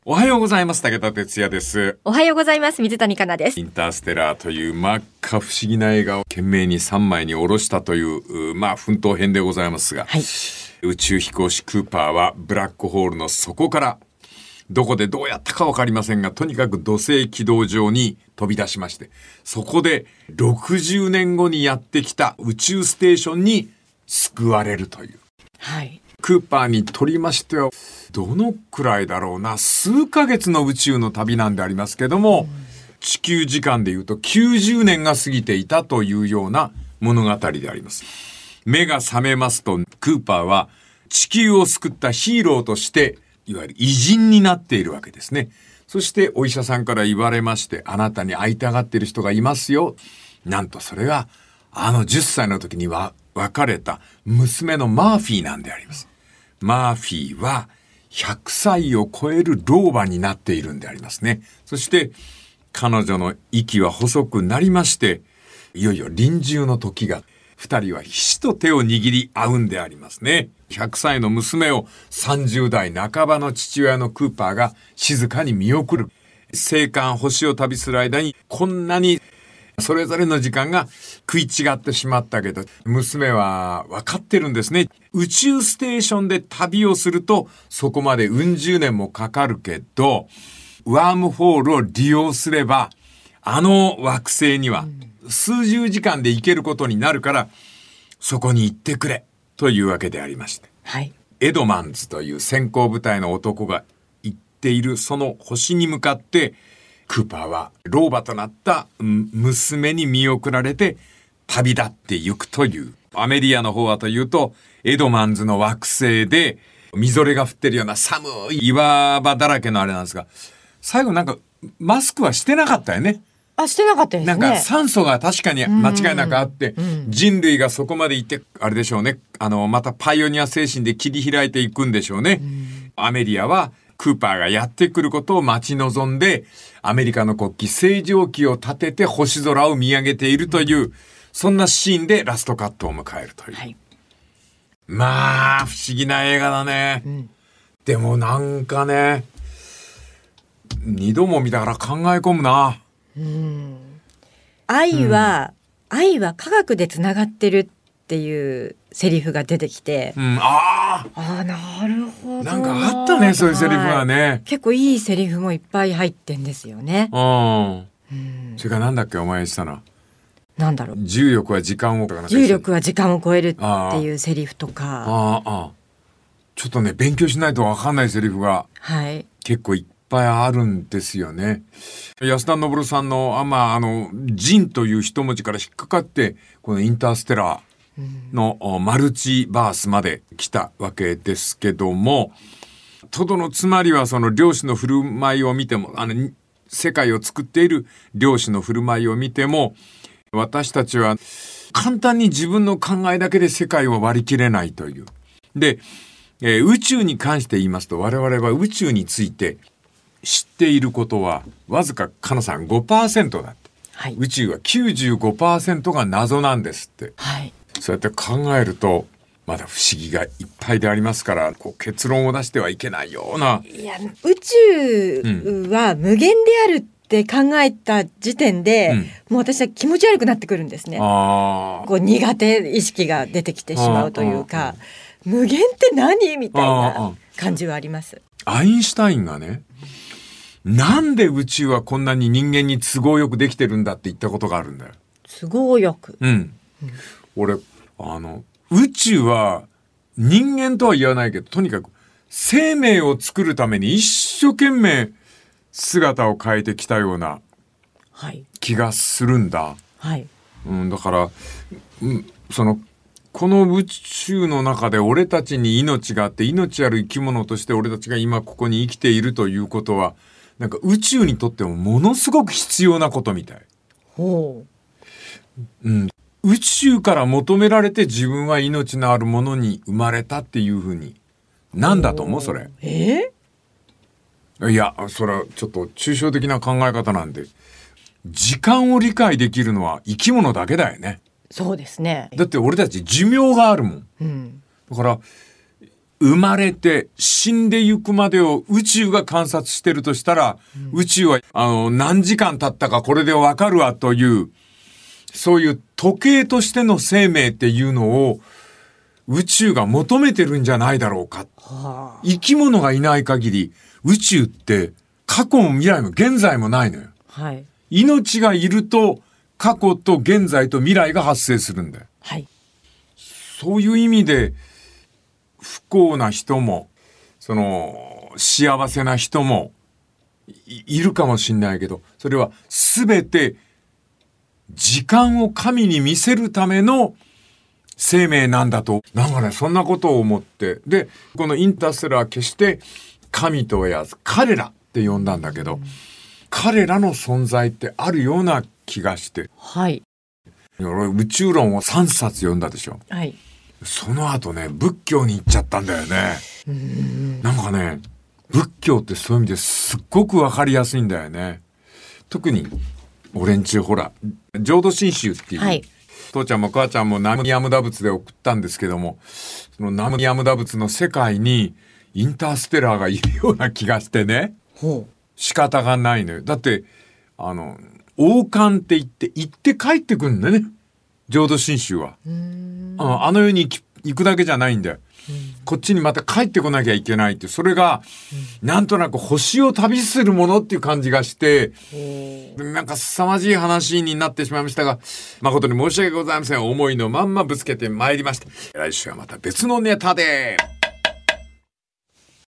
おはようございます。武田哲也です。 おはようございます。水谷香奈です。 インターステラーという真っ赤不思議な映画を懸命に3枚に下ろしたという奮闘編でございますが、 はい、 宇宙飛行士クーパーはブラックホールの底からどこでどうやったか分かりませんが、とにかく土星軌道上に飛び出しまして、そこで60年後にやってきた宇宙ステーションに救われるという、 はい、 クーパーにとりましてはどのくらいだろうな、数ヶ月の宇宙の旅なんでありますけども、地球時間でいうと90年が過ぎていたというような物語であります。目が覚めますと、クーパーは地球を救ったヒーローとしていわゆる偉人になっているわけですね。そしてお医者さんから言われまして、あなたに会いたがっている人がいますよ。なんとそれが10歳の時には別れた娘のマーフィーなんであります。マーフィーは100歳を超える老婆になっているんでありますね。そして彼女の息は細くなりまして、いよいよ臨終の時が、二人はひしと手を握り合うんでありますね。100歳の娘を30代半ばの父親のクーパーが静かに見送る。星間星を旅する間にこんなにそれぞれの時間が食い違ってしまったけど、娘は分かってるんですね。宇宙ステーションで旅をするとそこまでうん十年もかかるけど、ワームホールを利用すれば惑星には数十時間で行けることになるから、そこに行ってくれというわけでありまして、 はい、 エドマンズという先行部隊の男が行っているその星に向かって、クーパーは老婆となった娘に見送られて旅立っていくという。アメリアの方はというと、エドマンズの惑星でみぞれが降ってるような寒い岩場だらけのあれなんですが、最後なんかマスクはしてなかったよね。 してなかったですね。 なんか酸素が確かに間違いなくあって、人類がそこまで行って、あれでしょうね。またパイオニア精神で切り開いていくんでしょうね。アメリアはクーパーがやってくることを待ち望んで、アメリカの国旗、星条旗を立てて星空を見上げているという、そんなシーンでラストカットを迎えるという。はい、まあ、不思議な映画だね。でもなんかね、二度も見たから考え込むな。 愛は科学でつながってるっていうセリフが出てきて、なるほど、 なんかあったね、そういうセリフがね。 結構いいセリフもいっぱい入ってんですよね。 それからなんだっけ、お前言ってたな。 なんだろう。 重力は時間を超えるっていうセリフとか。 ちょっとね、勉強しないと分かんないセリフが結構いっぱいあるんですよね。安田昇さんの人という一文字から引っかかって、このインターステラーのマルチバースまで来たわけですけども、とどのつまりはその量子の振る舞いを見ても、世界を作っている量子の振る舞いを見ても、私たちは簡単に自分の考えだけで世界を割り切れないという。で、宇宙に関して言いますと、我々は宇宙について知っていることはわずかかなさん 5% だって、はい、宇宙は 95% が謎なんですって、はい、そうやって考えるとまだ不思議がいっぱいでありますから、結論を出してはいけないような。 いや、宇宙は無限であるって考えた時点で、もう私は気持ち悪くなってくるんですね。苦手意識が出てきてしまうというか、無限って何みたいな感じはあります。 アインシュタインがね、なんで宇宙はこんなに人間に都合よくできてるんだって言ったことがあるんだよ。 都合よく。 俺宇宙は人間とは言わないけど、とにかく生命を作るために一生懸命姿を変えてきたような気がするんだ。はい。だから、この宇宙の中で俺たちに命があって、命ある生き物として俺たちが今ここに生きているということは、なんか宇宙にとってもものすごく必要なことみたい。宇宙から求められて自分は命のあるものに生まれたっていうふうに。なんだと思うそれ。いや、それはちょっと抽象的な考え方なんで、時間を理解できるのは生き物だけだよね。 そうですね。 だって俺たち寿命があるもん。だから生まれて死んでゆくまでを宇宙が観察してるとしたら、宇宙は何時間経ったかこれでわかるわという、そういう時計としての生命っていうのを宇宙が求めてるんじゃないだろうか。生き物がいない限り宇宙って過去も未来も現在もないのよ。 はい、 命がいると過去と現在と未来が発生するんだよ。 はい、 そういう意味で不幸な人も幸せな人も いるかもしれないけど、それは全て時間を神に見せるための生命なんだと、なんかね、そんなことを思って、でこのインターステラー決して神とは言わず彼らって呼んだんだけど、彼らの存在ってあるような気がして、 はい、 俺宇宙論を3冊読んだでしょ。 はい、 その後ね、仏教に行っちゃったんだよね。なんかね、仏教ってそういう意味ですっごくわかりやすいんだよね。特に俺んちほら浄土真宗っていう、はい、父ちゃんも母ちゃんも南無阿弥陀仏で送ったんですけども、その南無阿弥陀仏の世界にインターステラーがいるような気がしてね、仕方がないのよ。だって王冠って言って行って帰ってくるんだよね、浄土真宗は。あの世に行くだけじゃないんだよ。こっちにまた帰ってこなきゃいけないって、それがなんとなく星を旅するものっていう感じがして、なんか凄まじい話になってしまいましたが、誠に申し訳ございません。思いのまんまぶつけてまいりました。来週はまた別のネタで。